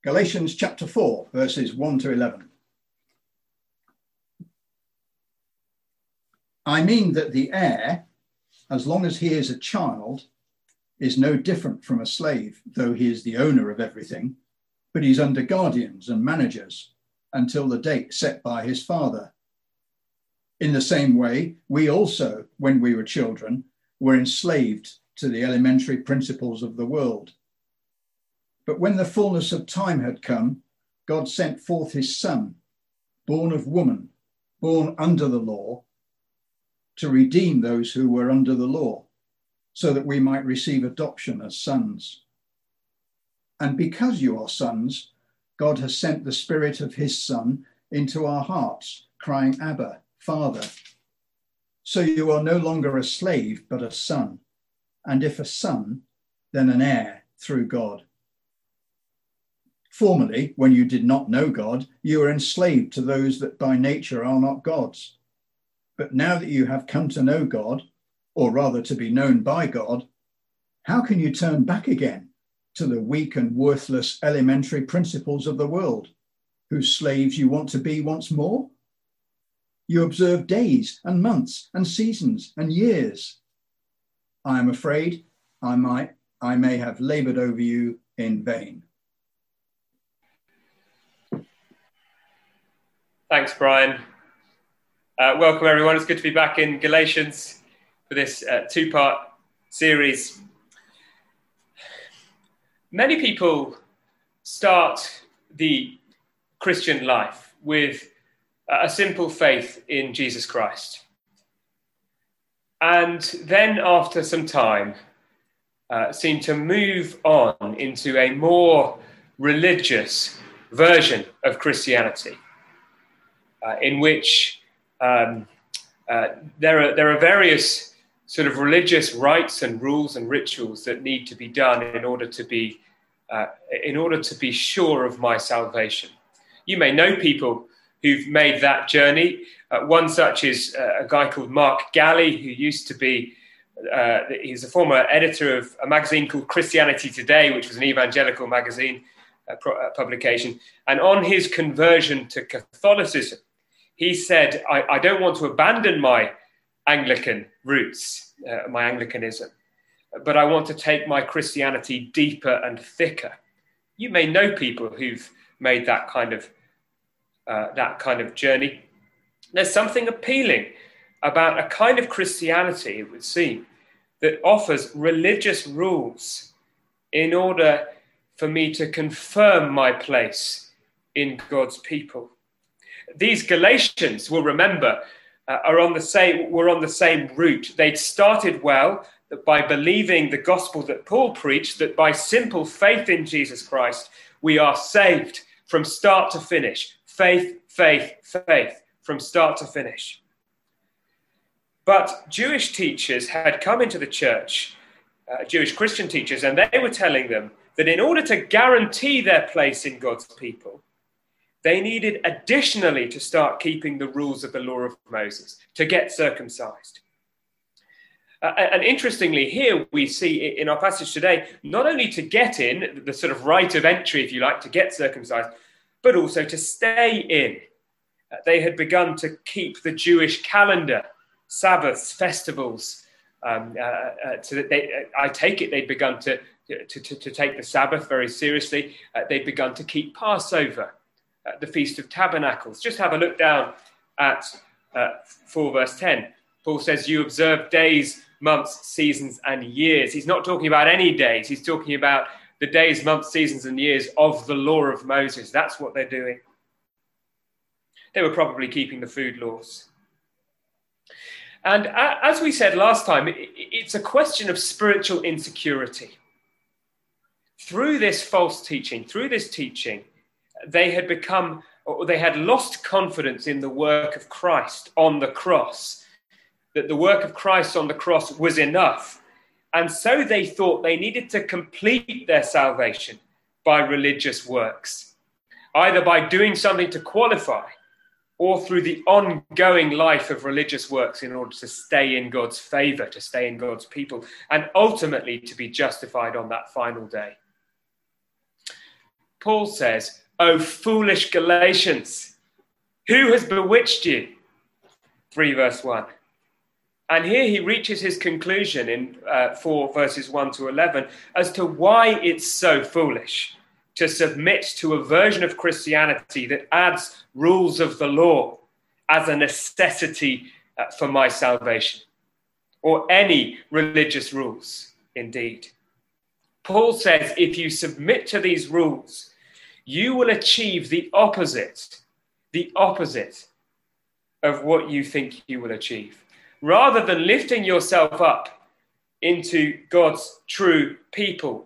Galatians chapter 4, verses 1 to 11. I mean that the heir, as long as he is a child, is no different from a slave, though he is the owner of everything, but he's under guardians and managers until the date set by his father. In the same way, we also, when we were children, were enslaved to the elementary principles of the world. But when the fullness of time had come, God sent forth his Son, born of woman, born under the law, to redeem those who were under the law, so that we might receive adoption as sons. And because you are sons, God has sent the Spirit of his Son into our hearts, crying, Abba, Father. So you are no longer a slave, but a son. And if a son, then an heir through God. Formerly, when you did not know God, you were enslaved to those that by nature are not God's. But now that you have come to know God, or rather to be known by God, how can you turn back again to the weak and worthless elementary principles of the world, whose slaves you want to be once more? You observe days and months and seasons and years. I am afraid I may have labored over you in vain. Thanks, Brian. Welcome, everyone. It's good to be back in Galatians for this two-part series. Many people start the Christian life with a simple faith in Jesus Christ. And then after some time, seem to move on into a more religious version of Christianity, in which there are various sort of religious rites and rules and rituals that need to be done in order to be sure of my salvation. You may know people who've made that journey. One such is a guy called Mark Galli, who used to be he's a former editor of a magazine called Christianity Today, which was an evangelical magazine publication. And on his conversion to Catholicism, he said, I don't want to abandon my Anglican roots, my Anglicanism, but I want to take my Christianity deeper and thicker. You may know people who've made that kind of journey. There's something appealing about a kind of Christianity, it would seem, that offers religious rules in order for me to confirm my place in God's people. These Galatians, will remember, were on the same route. They'd started well by believing the gospel that Paul preached, that by simple faith in Jesus Christ, we are saved from start to finish. Faith, faith, faith, from start to finish. But Jewish teachers had come into the church, Jewish Christian teachers, and they were telling them that in order to guarantee their place in God's people, they needed additionally to start keeping the rules of the law of Moses, to get circumcised. And interestingly, here we see in our passage today, not only to get in, the sort of rite of entry, if you like, to get circumcised, but also to stay in. They had begun to keep the Jewish calendar, Sabbaths, festivals. I take it they'd begun to take the Sabbath very seriously. They'd begun to keep Passover, the Feast of Tabernacles. Just have a look down at 4 verse 10. Paul says, you observe days, months, seasons, and years. He's not talking about any days. He's talking about the days, months, seasons, and years of the law of Moses. That's what they're doing. They were probably keeping the food laws. And as we said last time, it's a question of spiritual insecurity. Through this false teaching, they had lost confidence in the work of Christ on the cross, that the work of Christ on the cross was enough. And so they thought they needed to complete their salvation by religious works, either by doing something to qualify or through the ongoing life of religious works in order to stay in God's favor, to stay in God's people, and ultimately to be justified on that final day. Paul says, "O foolish Galatians, who has bewitched you?" 3 verse 1. And here he reaches his conclusion in 4 verses 1 to 11 as to why it's so foolish to submit to a version of Christianity that adds rules of the law as a necessity for my salvation, or any religious rules, indeed. Paul says if you submit to these rules, you will achieve the opposite of what you think you will achieve. Rather than lifting yourself up into God's true people,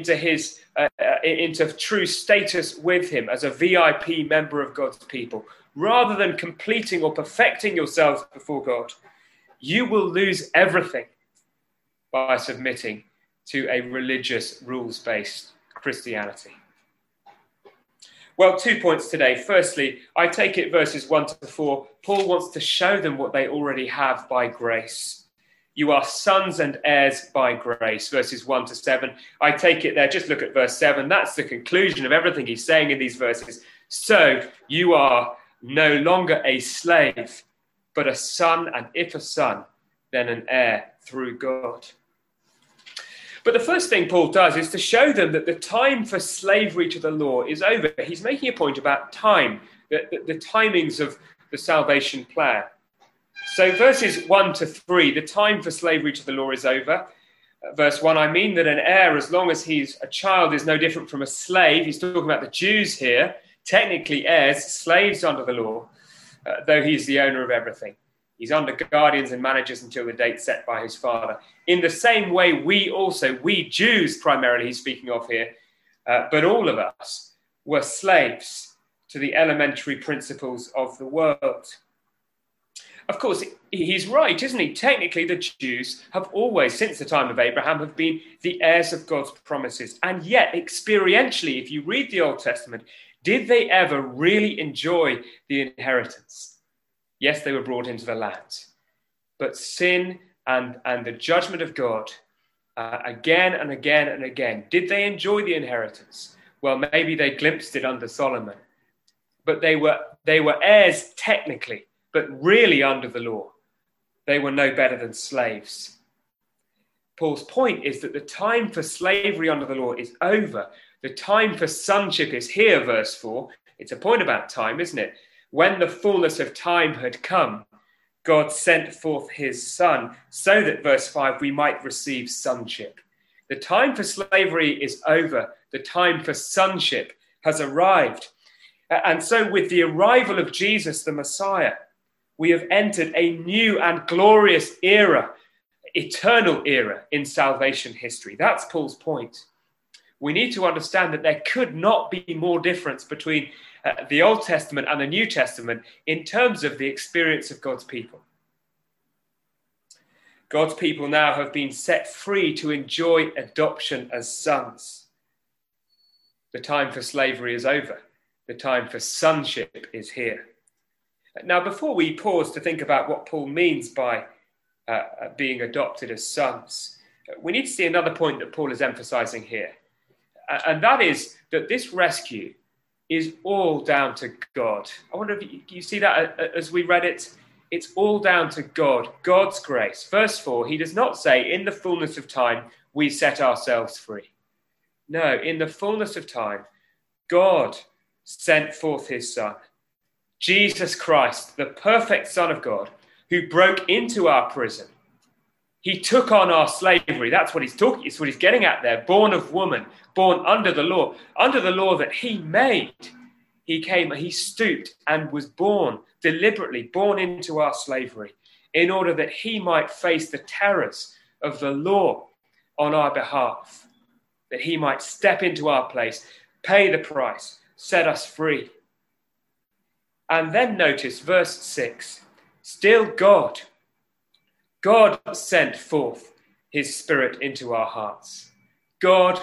into true status with him as a VIP member of God's people, rather than completing or perfecting yourselves before God, you will lose everything by submitting to a religious, rules-based Christianity. Well, 2 points today. Firstly, I take it verses 1 to 4, Paul wants to show them what they already have by grace. You are sons and heirs by grace, verses 1 to 7. I take it there, just look at verse 7. That's the conclusion of everything he's saying in these verses. So you are no longer a slave, but a son, and if a son, then an heir through God. But the first thing Paul does is to show them that the time for slavery to the law is over. He's making a point about time, the timings of the salvation plan. So verses 1 to 3, the time for slavery to the law is over. Verse 1, I mean that an heir, as long as he's a child, is no different from a slave. He's talking about the Jews here, technically heirs, slaves under the law, though he's the owner of everything. He's under guardians and managers until the date set by his father. In the same way, we Jews primarily, he's speaking of here, but all of us were slaves to the elementary principles of the world. Of course, he's right, isn't he? Technically, the Jews have always, since the time of Abraham, have been the heirs of God's promises. And yet, experientially, if you read the Old Testament, did they ever really enjoy the inheritance? Yes, they were brought into the land. But sin and the judgment of God, again and again and again, did they enjoy the inheritance? Well, maybe they glimpsed it under Solomon. But they were heirs technically, but really under the law. They were no better than slaves. Paul's point is that the time for slavery under the law is over. The time for sonship is here, verse 4. It's a point about time, isn't it? When the fullness of time had come, God sent forth his son so that, verse 5, we might receive sonship. The time for slavery is over. The time for sonship has arrived. And so with the arrival of Jesus, the Messiah, we have entered a new and glorious era, eternal era in salvation history. That's Paul's point. We need to understand that there could not be more difference between the Old Testament and the New Testament in terms of the experience of God's people. God's people now have been set free to enjoy adoption as sons. The time for slavery is over. The time for sonship is here. Now, before we pause to think about what Paul means by being adopted as sons, we need to see another point that Paul is emphasizing here. And that is that this rescue is all down to God. I wonder if you see that as we read it. It's all down to God, God's grace. Verse 4, he does not say, in the fullness of time, we set ourselves free. No, in the fullness of time, God sent forth his son, Jesus Christ, the perfect Son of God, who broke into our prison. He took on our slavery. That's what he's talking. It's what he's getting at there. Born of woman, born under the law that he made. He came, he stooped and was born, deliberately born into our slavery in order that he might face the terrors of the law on our behalf, that he might step into our place, pay the price, set us free. And then notice verse 6, still God sent forth his Spirit into our hearts. God.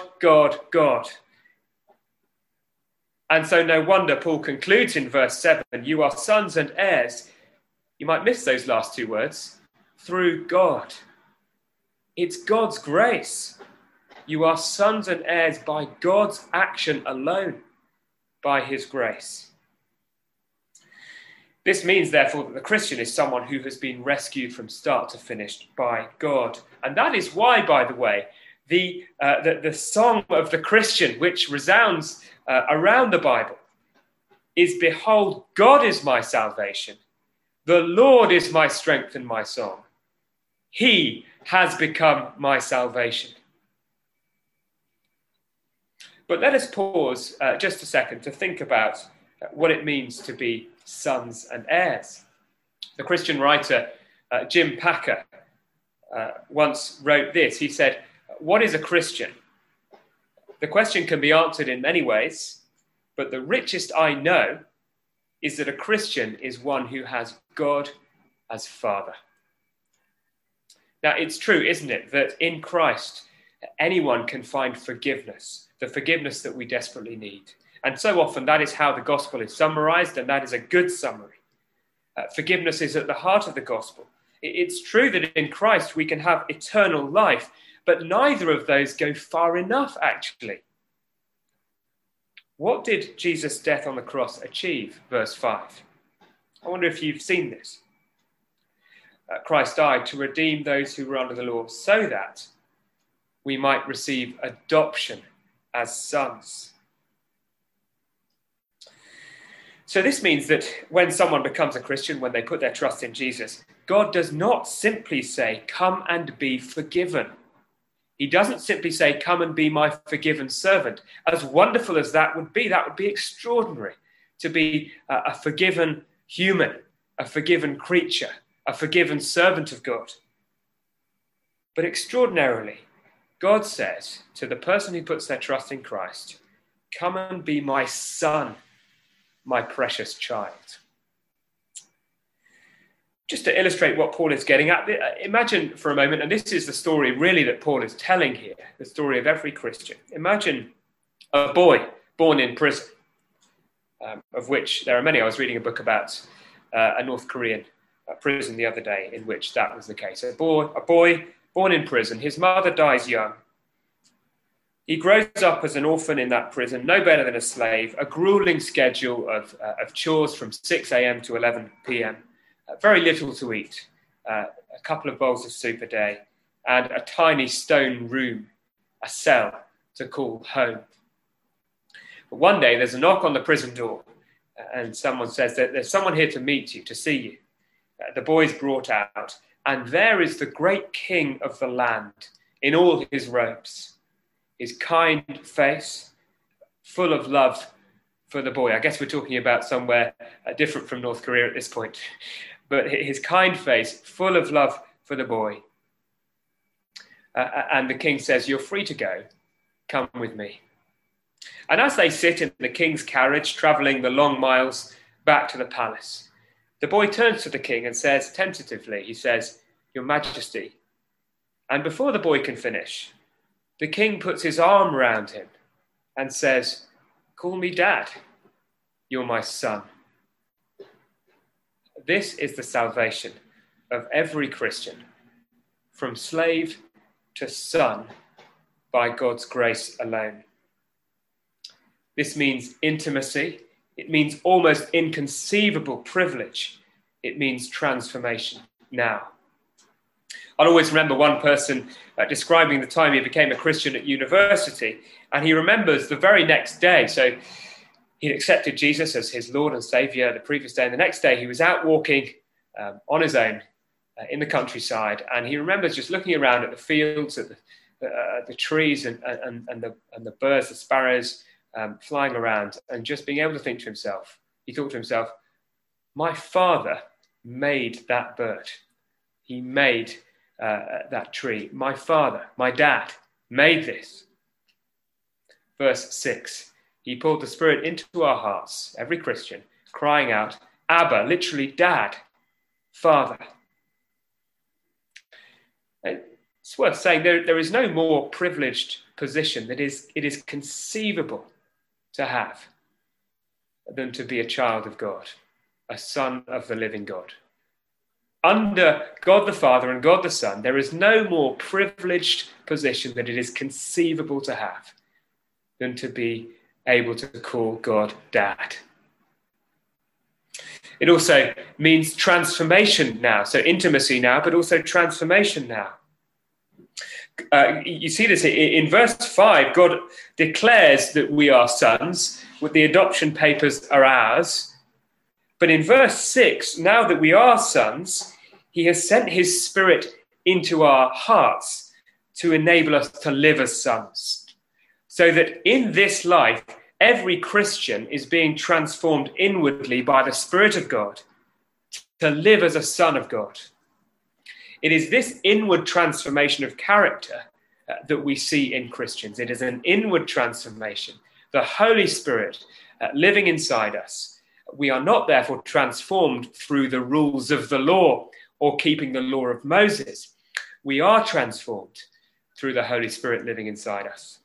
And so no wonder Paul concludes in verse 7, you are sons and heirs. You might miss those last two words. Through God. It's God's grace. You are sons and heirs by God's action alone. by his grace. This means, therefore, that the Christian is someone who has been rescued from start to finish by God. And that is why, by the way, the song of the Christian, which resounds around the Bible, is, "Behold, God is my salvation. The Lord is my strength and my song. He has become my salvation." But let us pause just a second to think about what it means to be sons and heirs. The Christian writer Jim Packer once wrote this. He said, "What is a Christian? The question can be answered in many ways, but the richest I know is that a Christian is one who has God as Father." Now, it's true, isn't it, that in Christ, anyone can find forgiveness, the forgiveness that we desperately need. And so often that is how the gospel is summarized, and that is a good summary. Forgiveness is at the heart of the gospel. It's true that in Christ we can have eternal life, but neither of those go far enough, actually. What did Jesus' death on the cross achieve? Verse 5. I wonder if you've seen this. Christ died to redeem those who were under the law so that we might receive adoption as sons. So this means that when someone becomes a Christian, when they put their trust in Jesus, God does not simply say, "Come and be forgiven." He doesn't simply say, "Come and be my forgiven servant." As wonderful as that would be extraordinary, to be a forgiven human, a forgiven creature, a forgiven servant of God. But extraordinarily, God says to the person who puts their trust in Christ, "Come and be my son, my precious child." Just to illustrate what Paul is getting at, imagine for a moment, and this is the story really that Paul is telling here, the story of every Christian. Imagine a boy born in prison, of which there are many. I was reading a book about a North Korean prison the other day in which that was the case. A boy born in prison, his mother dies young. He grows up as an orphan in that prison, no better than a slave, a grueling schedule of chores from 6 a.m. to 11 p.m., very little to eat, a couple of bowls of soup a day, and a tiny stone room, a cell to call home. But one day there's a knock on the prison door, and someone says that there's someone here to meet you, to see you. The boy's brought out, and there is the great king of the land in all his robes, his kind face full of love for the boy. I guess we're talking about somewhere different from North Korea at this point. But his kind face full of love for the boy. And the king says, "You're free to go. Come with me." And as they sit in the king's carriage, traveling the long miles back to the palace, the boy turns to the king and says, tentatively, he says, "Your Majesty." And before the boy can finish, the king puts his arm around him and says, "Call me Dad. You're my son." This is the salvation of every Christian, from slave to son, by God's grace alone. This means intimacy. It means almost inconceivable privilege. It means transformation now. I'll always remember one person describing the time he became a Christian at university, and he remembers the very next day. So he'd accepted Jesus as his Lord and Saviour the previous day, and the next day he was out walking on his own in the countryside, and he remembers just looking around at the fields, at the trees and the birds, the sparrows flying around, and just being able to think to himself, he thought to himself, "My father made that bird. He made that tree. My father, my dad, made this." Verse 6, he poured the Spirit into our hearts, every Christian, crying out, "Abba," literally Dad, Father. It's worth saying there is no more privileged position that it is conceivable to have than to be a child of God, a son of the living God. Under God the Father and God the Son, there is no more privileged position that it is conceivable to have than to be able to call God Dad. It also means transformation now, so intimacy now, but also transformation now. You see this in verse 5, God declares that we are sons, with the adoption papers are ours. But in verse 6, now that we are sons, he has sent his Spirit into our hearts to enable us to live as sons. So that in this life, every Christian is being transformed inwardly by the Spirit of God to live as a son of God. It is this inward transformation of character that we see in Christians. It is an inward transformation. The Holy Spirit living inside us. We are not therefore transformed through the rules of the law or keeping the law of Moses. We are transformed through the Holy Spirit living inside us.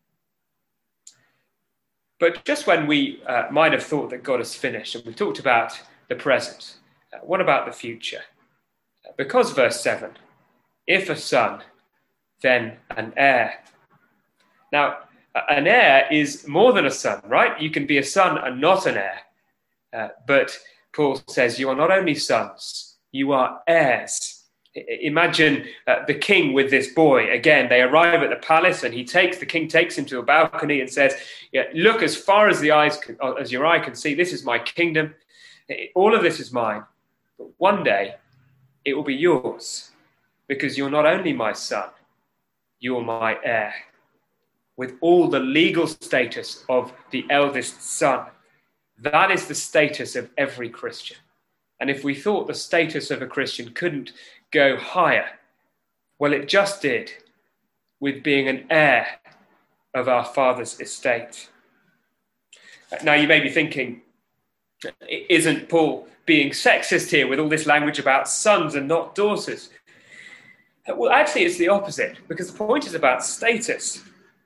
But just when we might have thought that God has finished, and we've talked about the present, what about the future? Because verse 7, if a son, then an heir. Now, an heir is more than a son, right? You can be a son and not an heir. But Paul says you are not only sons, you are heirs. Imagine the king with this boy. Again, they arrive at the palace and the king takes him to a balcony and says, yeah, look as far as as your eye can see, this is my kingdom. All of this is mine. But one day it will be yours because you're not only my son, you're my heir. With all the legal status of the eldest son. That is the status of every Christian. And if we thought the status of a Christian couldn't go higher, well, it just did with being an heir of our Father's estate. Now, you may be thinking, isn't Paul being sexist here with all this language about sons and not daughters? Well, actually, it's the opposite, because the point is about status.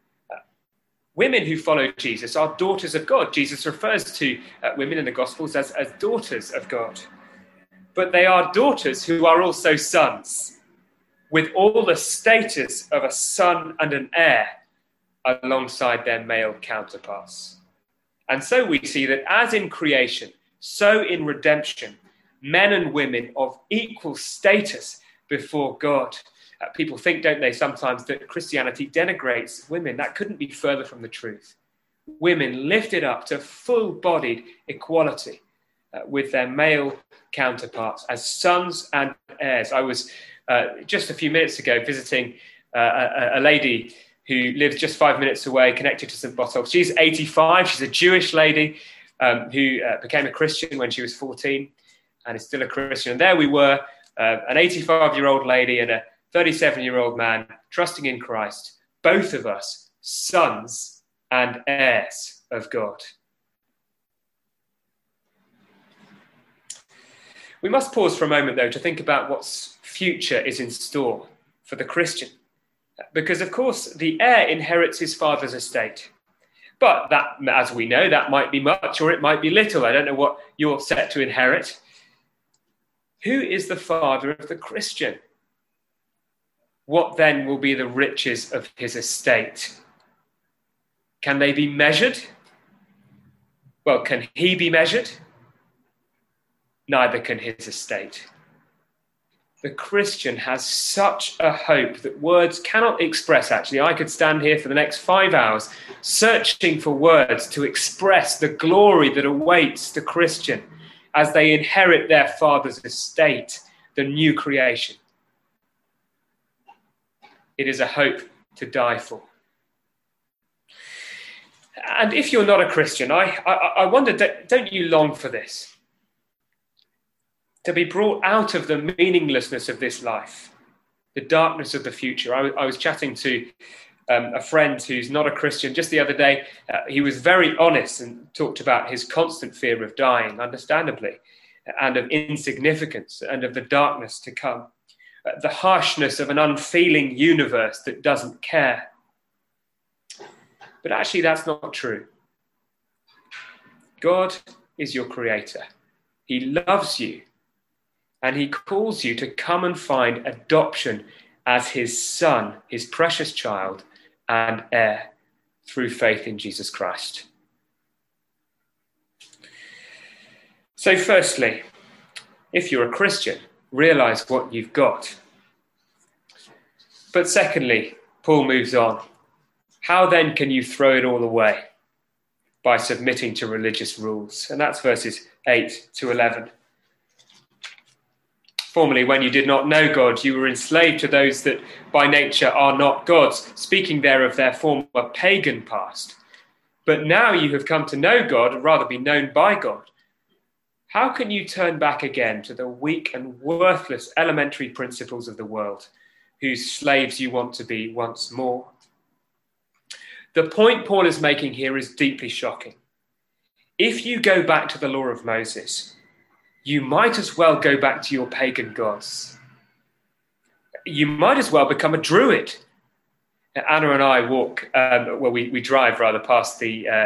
Women who follow Jesus are daughters of God. Jesus refers to women in the Gospels as daughters of God. But they are daughters who are also sons, with all the status of a son and an heir alongside their male counterparts. And so we see that as in creation, so in redemption, men and women of equal status before God. People think, don't they, sometimes that Christianity denigrates women. That couldn't be further from the truth. Women lifted up to full-bodied equality with their male counterparts as sons and heirs. I was just a few minutes ago visiting a lady who lives just 5 minutes away, connected to St. Botolph. She's 85. She's a Jewish lady who became a Christian when she was 14 and is still a Christian. And there we were, an 85-year-old lady and a 37-year-old man trusting in Christ, both of us sons and heirs of God. We must pause for a moment, though, to think about what future is in store for the Christian. Because, of course, the heir inherits his father's estate. But that, as we know, that might be much or it might be little. I don't know what you're set to inherit. Who is the father of the Christian? What then will be the riches of his estate? Can they be measured? Well, can he be measured? Neither can his estate. The Christian has such a hope that words cannot express. Actually, I could stand here for the next 5 hours searching for words to express the glory that awaits the Christian as they inherit their father's estate, the new creation. It is a hope to die for. And if you're not a Christian, I wonder, don't you long for this? To be brought out of the meaninglessness of this life, the darkness of the future. I was chatting to a friend who's not a Christian just the other day. He was very honest and talked about his constant fear of dying, understandably, and of insignificance and of the darkness to come. The harshness of an unfeeling universe that doesn't care. But actually, that's not true. God is your creator. He loves you. And he calls you to come and find adoption as his son, his precious child and heir through faith in Jesus Christ. So firstly, if you're a Christian, realize what you've got. But secondly, Paul moves on. How then can you throw it all away? By submitting to religious rules. And that's verses 8 to 11. Formerly, when you did not know God, you were enslaved to those that by nature are not gods, speaking there of their former pagan past. But now you have come to know God, or rather be known by God. How can you turn back again to the weak and worthless elementary principles of the world, whose slaves you want to be once more? The point Paul is making here is deeply shocking. If you go back to the law of Moses, you might as well go back to your pagan gods. You might as well become a druid. Anna and I walk, we drive rather past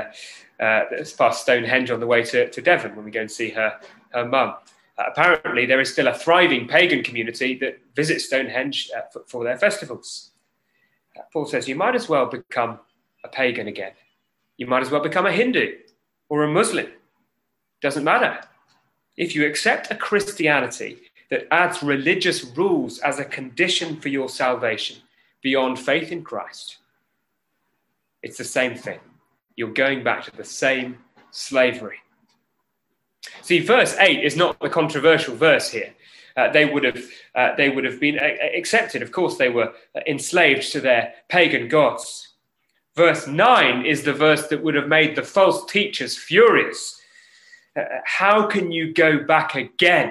past Stonehenge on the way to Devon when we go and see her mum. Apparently, there is still a thriving pagan community that visits Stonehenge for their festivals. Paul says you might as well become a pagan again. You might as well become a Hindu or a Muslim. Doesn't matter. If you accept a Christianity that adds religious rules as a condition for your salvation beyond faith in Christ, it's the same thing. You're going back to the same slavery. See, verse 8 is not the controversial verse here. They would have been accepted. Of course, they were enslaved to their pagan gods. Verse 9 is the verse that would have made the false teachers furious. How can you go back again?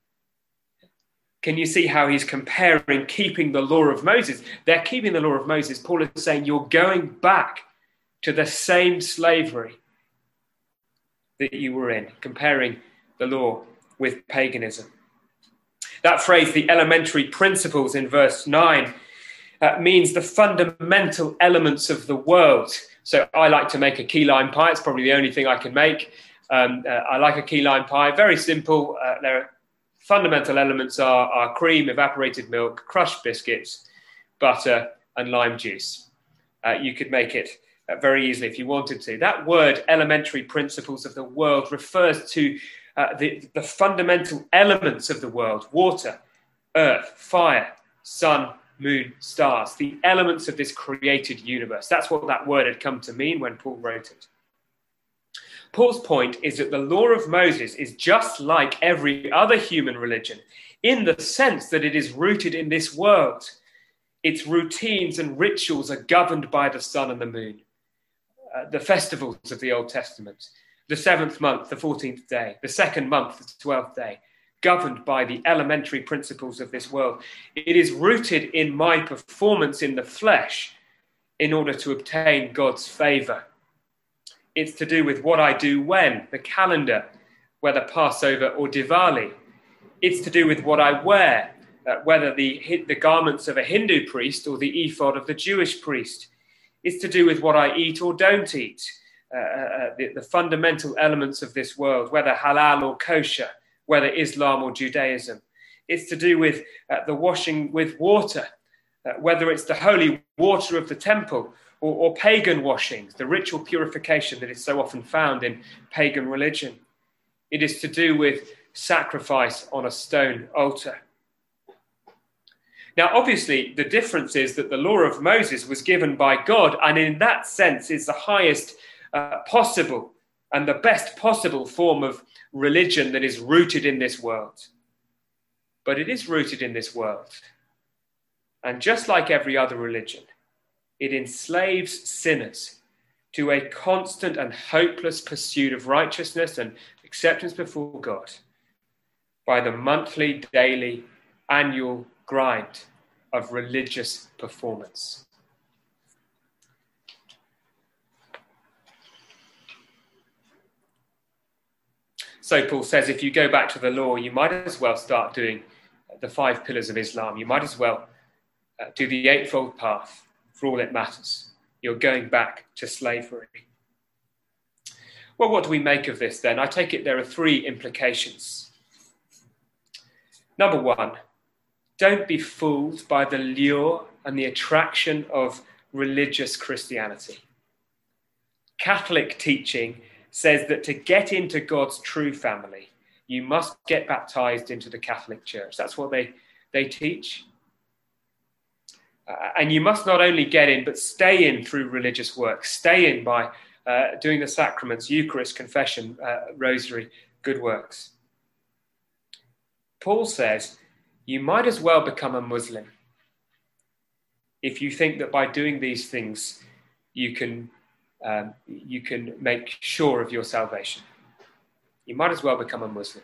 Can you see how he's comparing keeping the law of Moses? They're keeping the law of Moses. Paul is saying you're going back to the same slavery that you were in, comparing the law with paganism. That phrase, the elementary principles in verse 9, means the fundamental elements of the world. So I like to make a key lime pie. It's probably the only thing I can make. I like a key lime pie. Very simple. Their fundamental elements are cream, evaporated milk, crushed biscuits, butter, and lime juice. You could make it very easily if you wanted to. That word, elementary principles of the world, refers to the fundamental elements of the world: water, earth, fire, sun, moon, stars, the elements of this created universe. That's what that word had come to mean when Paul wrote it. Paul's point is that the law of Moses is just like every other human religion in the sense that it is rooted in this world. Its routines and rituals are governed by the sun and the moon. The festivals of the Old Testament, the 7th month, the 14th day, the 2nd month, the 12th day, governed by the elementary principles of this world. It is rooted in my performance in the flesh in order to obtain God's favor. It's to do with what I do when, the calendar, whether Passover or Diwali. It's to do with what I wear, whether the garments of a Hindu priest or the ephod of the Jewish priest. It's to do with what I eat or don't eat, the fundamental elements of this world, whether halal or kosher, whether Islam or Judaism. It's to do with the washing with water, whether it's the holy water of the temple or pagan washings, the ritual purification that is so often found in pagan religion. It is to do with sacrifice on a stone altar. Now, obviously, the difference is that the law of Moses was given by God, and in that sense is the highest possible and the best possible form of religion that is rooted in this world. But it is rooted in this world. And just like every other religion, it enslaves sinners to a constant and hopeless pursuit of righteousness and acceptance before God by the monthly, daily, annual grind of religious performance. So Paul says, if you go back to the law, you might as well start doing the 5 pillars of Islam. You might as well do the Eightfold Path for all it matters. You're going back to slavery. Well, what do we make of this then? I take it there are 3 implications. Number 1, don't be fooled by the lure and the attraction of religious Christianity. Catholic teaching says that to get into God's true family, You must get baptized into the Catholic Church. That's what they teach. And you must not only get in, but stay in through religious work. Stay in by doing the sacraments, Eucharist, confession, rosary, good works. Paul says, you might as well become a Muslim if you think that by doing these things, you can make sure of your salvation. You might as well become a Muslim.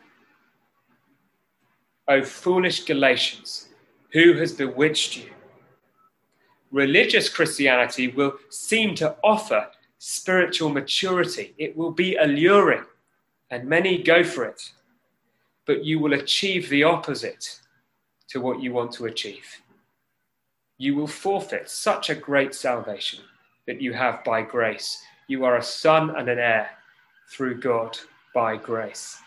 O foolish Galatians, who has bewitched you? Religious Christianity will seem to offer spiritual maturity. It will be alluring, and many go for it. But you will achieve the opposite to what you want to achieve. You will forfeit such a great salvation that you have by grace. You are a son and an heir through God by grace.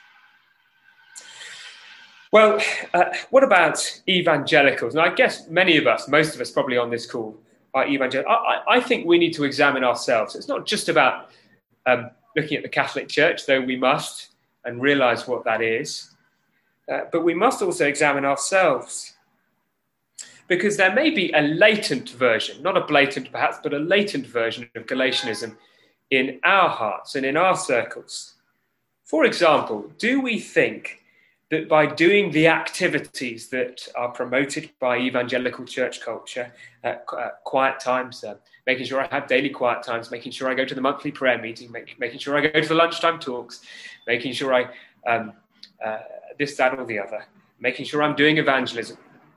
Well, what about evangelicals? And I guess many of us, most of us probably on this call, are evangelical. I think we need to examine ourselves. It's not just about looking at the Catholic Church, though we must, and realize what that is. But we must also examine ourselves. Because there may be a latent version, not a blatant perhaps, but a latent version of Galatianism in our hearts and in our circles. For example, do we think that by doing the activities that are promoted by evangelical church culture, quiet times, making sure I have daily quiet times, making sure I go to the monthly prayer meeting, making sure I go to the lunchtime talks, making sure I this, that, or the other, making sure I'm doing evangelism.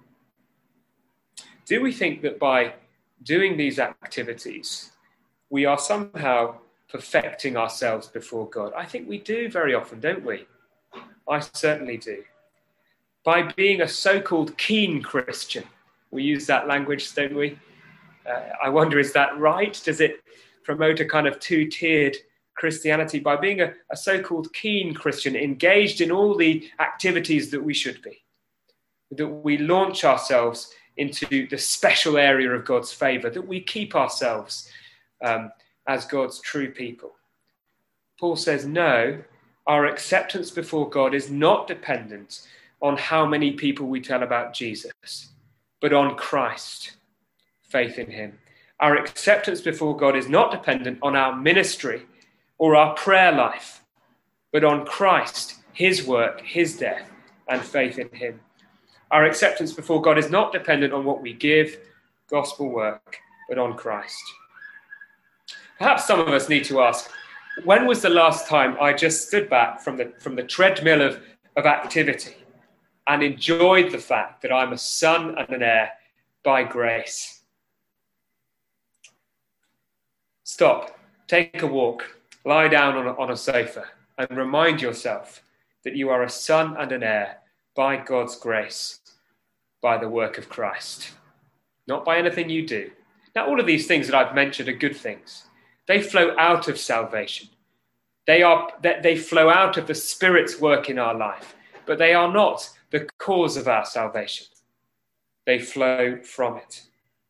Do we think that by doing these activities, we are somehow perfecting ourselves before God? I think we do very often, don't we? I certainly do. By being a so-called keen Christian, we use that language, don't we? I wonder, is that right? Does it promote a kind of two-tiered Christianity? By being a so-called keen Christian, engaged in all the activities that we should be, that we launch ourselves into the special area of God's favour, that we keep ourselves as God's true people. Paul says, no, our acceptance before God is not dependent on how many people we tell about Jesus, but on Christ, faith in him. Our acceptance before God is not dependent on our ministry or our prayer life, but on Christ, his work, his death, and faith in him. Our acceptance before God is not dependent on what we give, gospel work, but on Christ. Perhaps some of us need to ask, when was the last time I just stood back from the treadmill of activity and enjoyed the fact that I'm a son and an heir by grace? Stop, take a walk, lie down on a sofa and remind yourself that you are a son and an heir by God's grace, by the work of Christ, not by anything you do. Now, all of these things that I've mentioned are good things. They flow out of salvation. They flow out of the Spirit's work in our life, but they are not the cause of our salvation. They flow from it.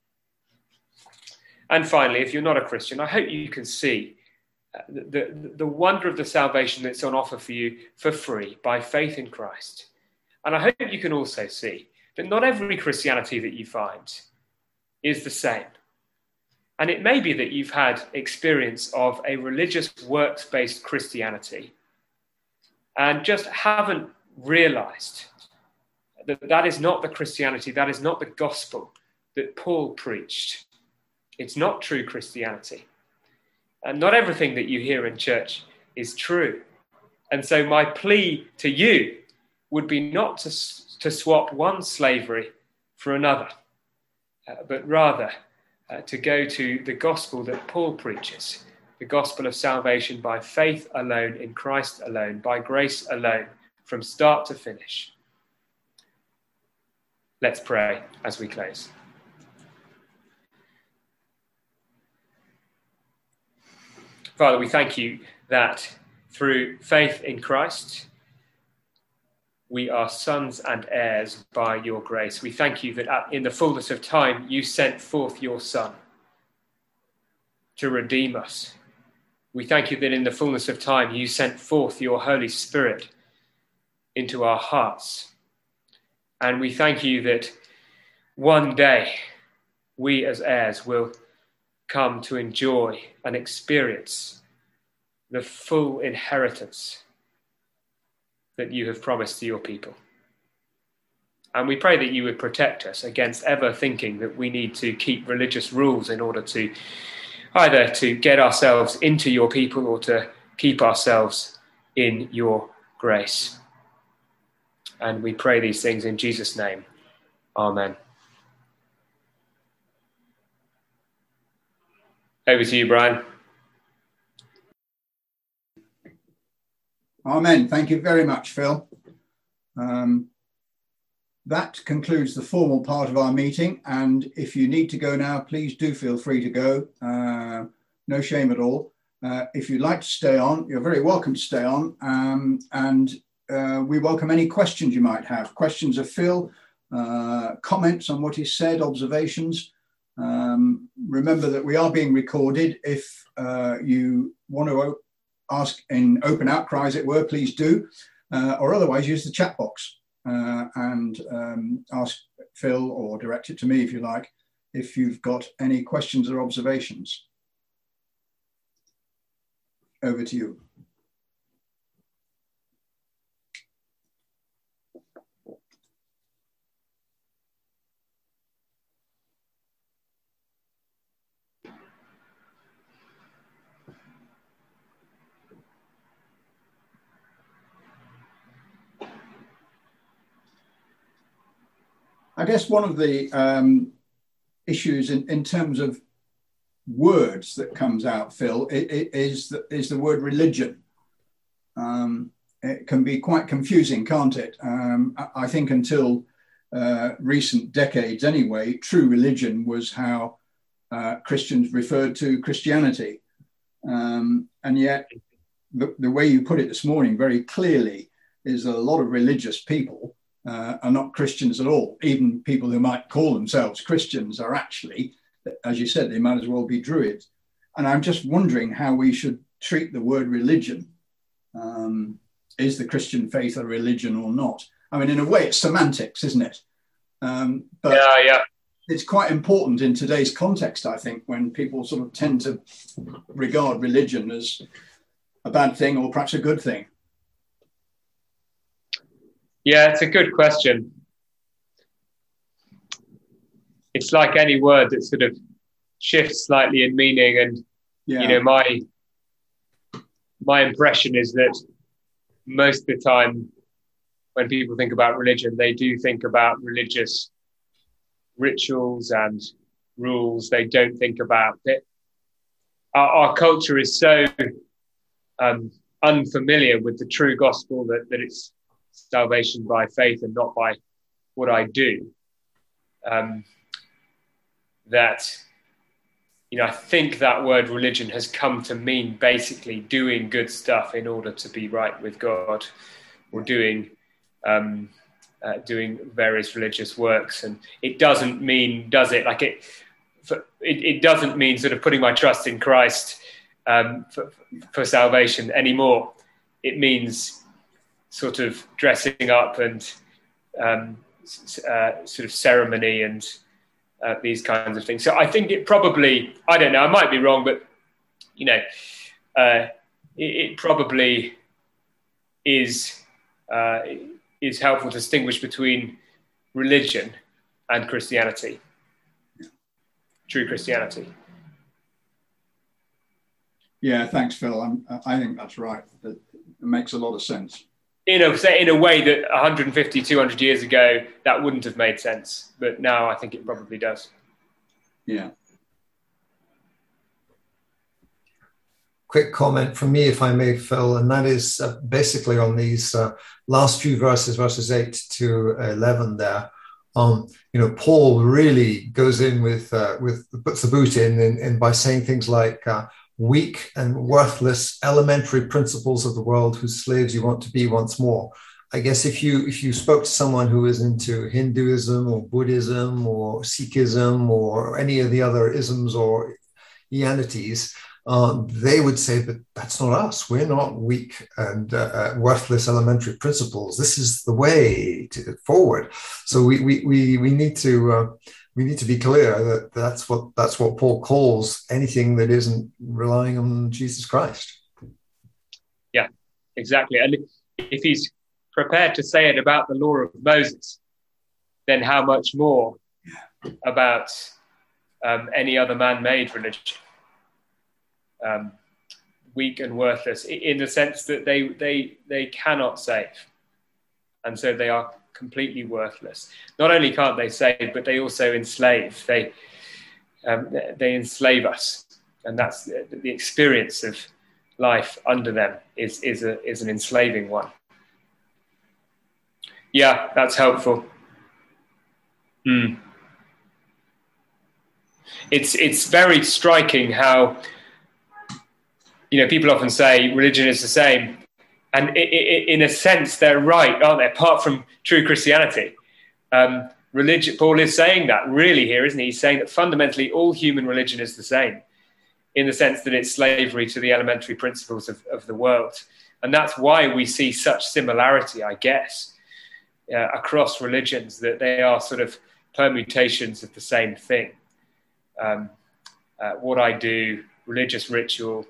And finally, if you're not a Christian, I hope you can see the wonder of the salvation that's on offer for you for free by faith in Christ. And I hope you can also see that not every Christianity that you find is the same. And it may be that you've had experience of a religious works-based Christianity and just haven't realized that that is not the Christianity, that is not the gospel that Paul preached. It's not true Christianity. And not everything that you hear in church is true. And so my plea to you would be not to swap one slavery for another, but rather to go to the gospel that Paul preaches, the gospel of salvation by faith alone, in Christ alone, by grace alone, from start to finish. Let's pray as we close. Father, we thank you that through faith in Christ, we are sons and heirs by your grace. We thank you that in the fullness of time, you sent forth your Son to redeem us. We thank you that in the fullness of time, you sent forth your Holy Spirit into our hearts. And we thank you that one day we as heirs will come to enjoy and experience the full inheritance that you have promised to your people. And we pray that you would protect us against ever thinking that we need to keep religious rules in order to either to get ourselves into your people or to keep ourselves in your grace. And we pray these things in Jesus' name. Amen. Over to you, Brian. Amen. Thank you very much, Phil. That concludes the formal part of our meeting. And if you need to go now, please do feel free to go. No shame at all. If you'd like to stay on, you're very welcome to stay on. We welcome any questions you might have. Questions of Phil, comments on what he said, observations. Remember that we are being recorded. If you want to ask in open outcry, as it were, please do. Or otherwise use the chat box and ask Phil or direct it to me if you like, if you've got any questions or observations. Over to you. I guess one of the issues in terms of words that comes out, Phil, is the word religion. It can be quite confusing, can't it? I think until recent decades anyway, true religion was how Christians referred to Christianity. And yet the way you put it this morning very clearly is that a lot of religious people are not Christians at all. Even people who might call themselves Christians are actually, as you said, they might as well be Druids. And I'm just wondering how we should treat the word religion. Is the Christian faith a religion or not? I mean, in a way, it's semantics, isn't it? But it's quite important in today's context, I think, when people sort of tend to regard religion as a bad thing or perhaps a good thing. Yeah, it's a good question. It's like any word that sort of shifts slightly in meaning. And, you know, my impression is that most of the time when people think about religion, they do think about religious rituals and rules. They don't think about it. Our culture is so unfamiliar with the true gospel that it's salvation by faith and not by what I do. That, you know, I think that word religion has come to mean basically doing good stuff in order to be right with God, or doing various religious works. And it doesn't mean, does it? Like it doesn't mean sort of putting my trust in Christ for salvation anymore. It means sort of dressing up and sort of ceremony and these kinds of things. So I think it probably, I don't know, I might be wrong, but, you know, it probably is helpful to distinguish between religion and Christianity, true Christianity. Yeah, thanks, Phil. I think that's right. It makes a lot of sense. In a way that 150, 200 years ago, that wouldn't have made sense. But now I think it probably does. Yeah. Quick comment from me, if I may, Phil, and that is basically on these last few verses 8 to 11 there. You know, Paul really goes in with puts the boot in by saying things like, weak and worthless elementary principles of the world whose slaves you want to be once more. I guess if you spoke to someone who is into Hinduism or Buddhism or Sikhism or any of the other isms or Ianities, they would say, but that's not us. We're not weak and worthless elementary principles. This is the way forward. So we need to be clear that that's what Paul calls anything that isn't relying on Jesus Christ. Yeah, exactly. And if he's prepared to say it about the law of Moses, then how much more about any other man-made religion? Weak and worthless in the sense that they cannot save, and so they are completely worthless. Not only can't they save, but they also enslave. They enslave us, and that's the experience of life under them is an enslaving one. Yeah, that's helpful. It's very striking how, people often say religion is the same, and in a sense they're right, aren't they? Apart from true Christianity, religion. Paul is saying that really here, isn't he? He's saying that fundamentally all human religion is the same, in the sense that it's slavery to the elementary principles of the world, and that's why we see such similarity, I guess, across religions, that they are sort of permutations of the same thing. What I do, religious ritual,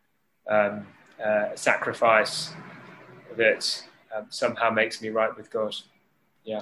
sacrifice that somehow makes me right with God. Yeah.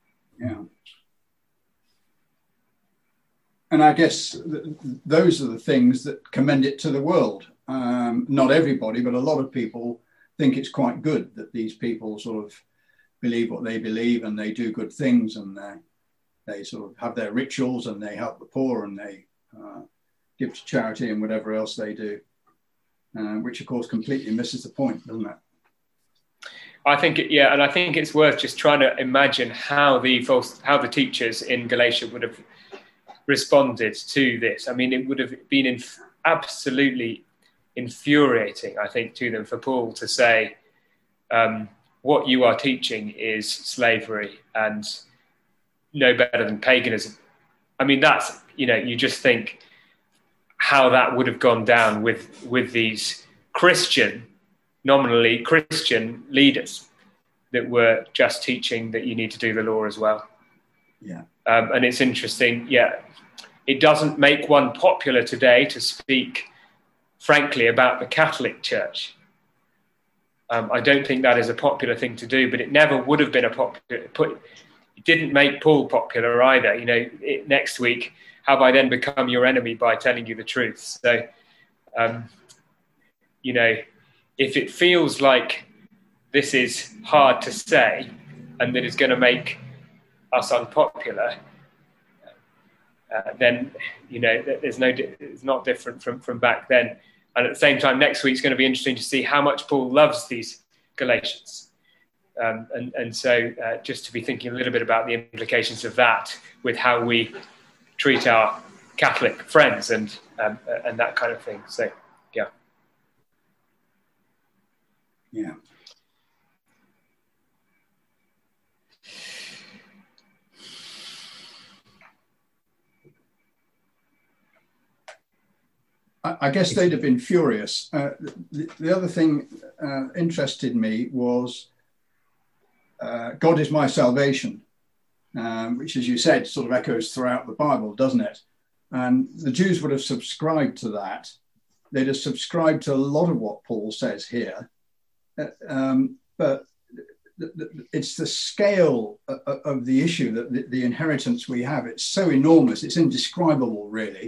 And I guess those are the things that commend it to the world. Not everybody, but a lot of people think it's quite good that these people sort of believe what they believe, and they do good things, and they sort of have their rituals, and they help the poor, and they give to charity and whatever else they do, which of course completely misses the point, doesn't it? I think and I think it's worth just trying to imagine how the teachers in Galatia would have responded to this. I mean, it would have been absolutely infuriating, I think, to them for Paul to say, what you are teaching is slavery and no better than paganism. I mean, that's, you just think how that would have gone down with these nominally Christian leaders that were just teaching that you need to do the law as well. Yeah. And it's interesting. Yeah. It doesn't make one popular today to speak frankly about the Catholic Church. I don't think that is a popular thing to do, but it never would have been it didn't make Paul popular either. Next week, have I then become your enemy by telling you the truth? So, if it feels like this is hard to say and that it's going to make us unpopular, then, it's not different from back then. And at the same time, next week's going to be interesting to see how much Paul loves these Galatians. And so just to be thinking a little bit about the implications of that with how we treat our Catholic friends and that kind of thing. So, yeah. Yeah. I guess they'd have been furious. The other thing interested me was God is my salvation, which, as you said, sort of echoes throughout the Bible, doesn't it? And the Jews would have subscribed to that. They'd have subscribed to a lot of what Paul says here. But it's the scale of the issue, that the inheritance we have. It's so enormous. It's indescribable, really.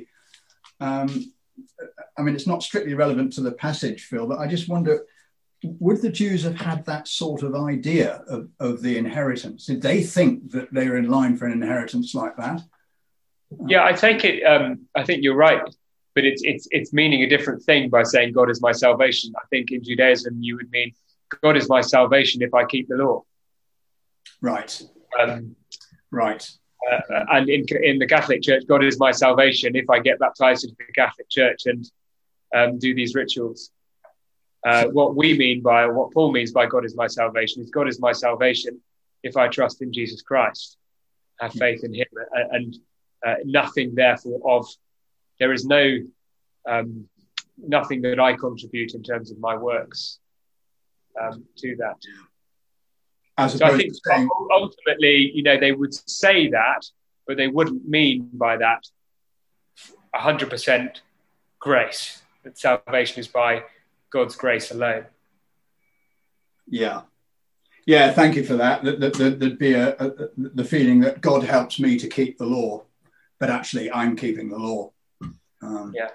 I mean, it's not strictly relevant to the passage, Phil, but I just wonder, would the Jews have had that sort of idea of the inheritance? Did they think that they were in line for an inheritance like that? Yeah, I take it. I think you're right, but it's meaning a different thing by saying God is my salvation. I think in Judaism you would mean God is my salvation if I keep the law. Right. Right. And in the Catholic Church, God is my salvation if I get baptized into the Catholic Church and do these rituals. What Paul means by God is my salvation is God is my salvation if I trust in Jesus Christ, have faith in him, and nothing therefore there is no nothing that I contribute in terms of my works to that. So I think ultimately, they would say that, but they wouldn't mean by that 100% grace, that salvation is by God's grace alone. Yeah. Yeah, thank you for that. There'd be the feeling that God helps me to keep the law, but actually I'm keeping the law. Yeah.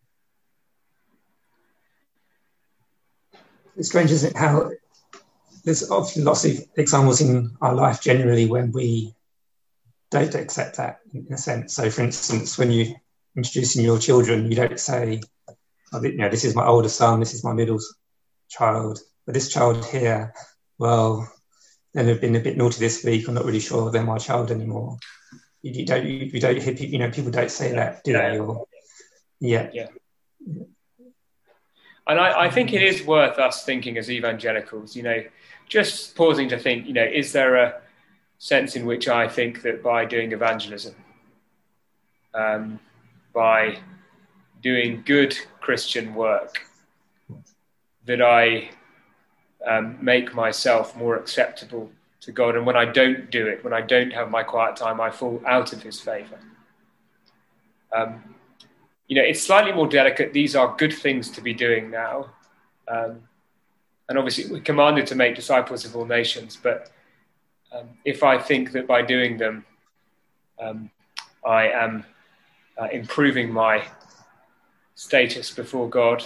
It's strange, isn't it, how there's often lots of examples in our life generally when we don't accept that in a sense. So, for instance, when you're introducing your children, you don't say, this is my older son, this is my middle child, but this child here, well, they've been a bit naughty this week. I'm not really sure they're my child anymore. You don't hear people don't say that, do they? Yeah. And I think it is worth us thinking as evangelicals, just pausing to think, is there a sense in which I think that by doing evangelism, by doing good Christian work, that I make myself more acceptable to God, and when I don't do it, when I don't have my quiet time, I fall out of his favor. It's slightly more delicate. These are good things to be doing now. And obviously we're commanded to make disciples of all nations, but if I think that by doing them, I am improving my status before God,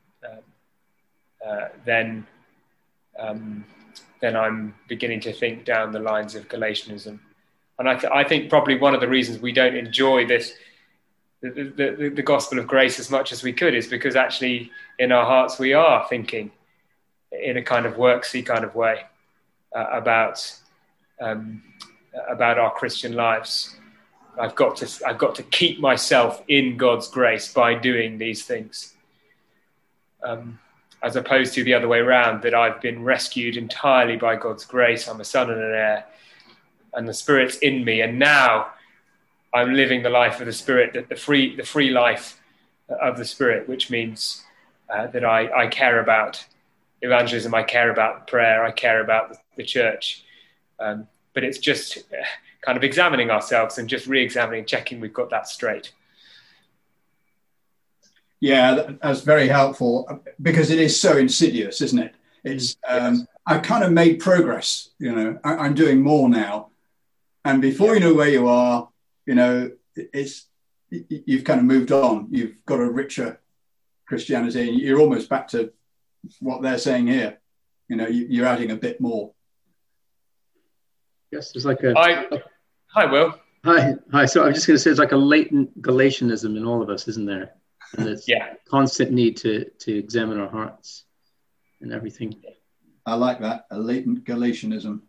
then I'm beginning to think down the lines of Galatianism. And I think probably one of the reasons we don't enjoy the gospel of grace as much as we could is because actually in our hearts we are thinking in a kind of worksy kind of way about our Christian lives. I've got to keep myself in God's grace by doing these things, as opposed to the other way around, that I've been rescued entirely by God's grace. I'm a son and an heir, and the Spirit's in me, and now I'm living the life of the Spirit, the free life of the Spirit, which means that I care about evangelism, I care about prayer, I care about the church. But it's just kind of examining ourselves and just re-examining, checking we've got that straight. Yeah, that's very helpful because it is so insidious, isn't it? It's I've kind of made progress, I'm doing more now. And before you know where you are, you've kind of moved on. You've got a richer Christianity. And you're almost back to what they're saying here. You're adding a bit more. Yes, there's like a... Hi, Will. Hi. So I'm just going to say there's like a latent Galatianism in all of us, isn't there? And it's constant need to examine our hearts and everything. I like that, a latent Galatianism.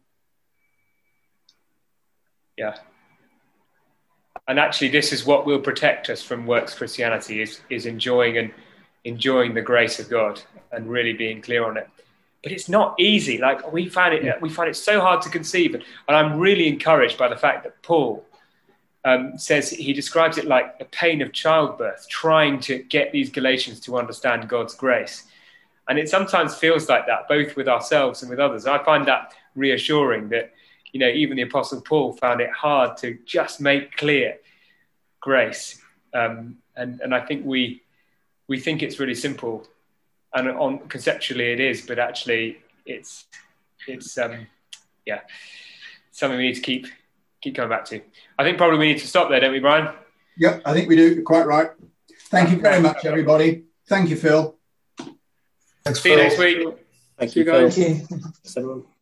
Yeah. And actually, this is what will protect us from works Christianity, is enjoying the grace of God and really being clear on it. But it's not easy. Like we find it so hard to conceive. And I'm really encouraged by the fact that Paul says, he describes it like the pain of childbirth, trying to get these Galatians to understand God's grace. And it sometimes feels like that, both with ourselves and with others. I find that reassuring that, even the Apostle Paul found it hard to just make clear grace. And I think we think it's really simple. And conceptually it is, but actually it's something we need to keep coming back to. I think probably we need to stop there, don't we, Brian? Yep, I think we do. Quite right. Thank you very much, everybody. Thank you, Phil. Thanks, See you next week. Thank you, guys. Thank you.